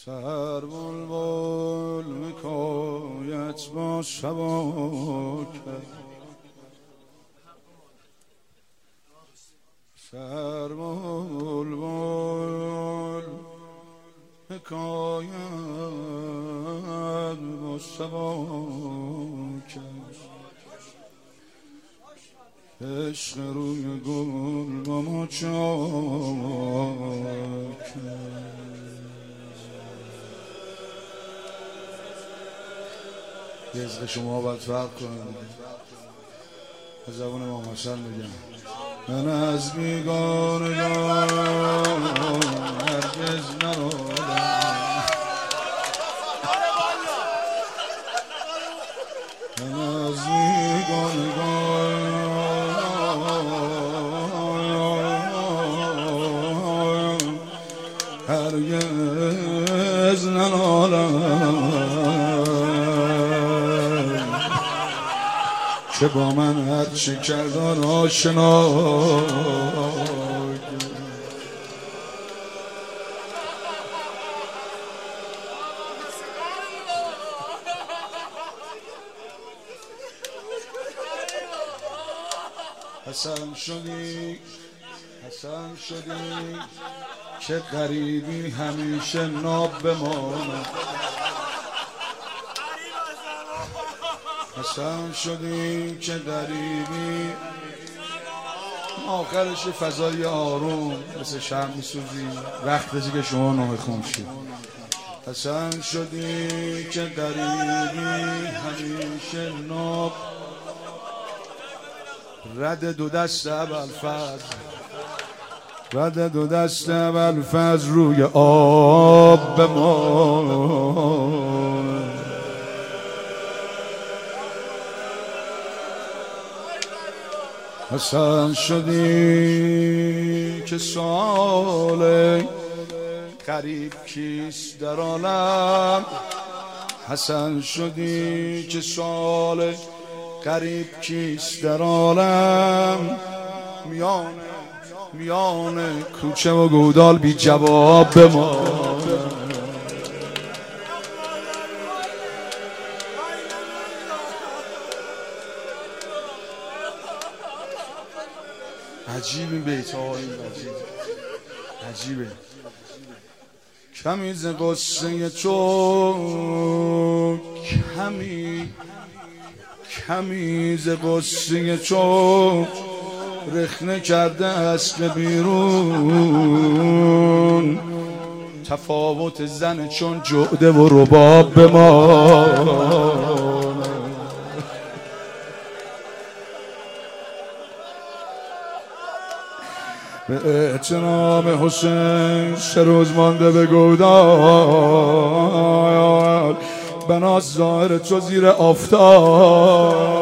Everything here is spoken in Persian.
سر بلبل حکایت با شباکت، سر بلبل حکایت با شباکت، عشق روی گل با ما چاکت. رزق شما باید فرق کنم، به زبان امام حسن بگم من از بیگانگان هرگز نرادم، من از بیگانگان هرگز نرادم، که با من هرچی کردن آشنا. حسن شدی که غریبی همیشه ناب بماند، حسن شدی که غریبی آخرش فضای آروم مثل شمع میسوزی وقتی که شما ناخن شید. حسن شدی که غریبی همیشه ناب، رد دو دست ابوالفضل، رد دو دست ابوالفضل روی آب بمان. حسن شدی که سؤال غریب کیست در عالم، حسن شدی که سؤال غریب کیست در عالم، میان کوچه و گودال بی جواب بمان. عجیب این بیت ها، این عجیبه. کمی ز قصه تو، کمی ز قصه تو رخنه کرده اصل بیرون، تفاوت زن چون جعده و رباب بمان. به احترام حسین 3 روز مانده به گودال، بناز ظاهر تو زیر آفتاب.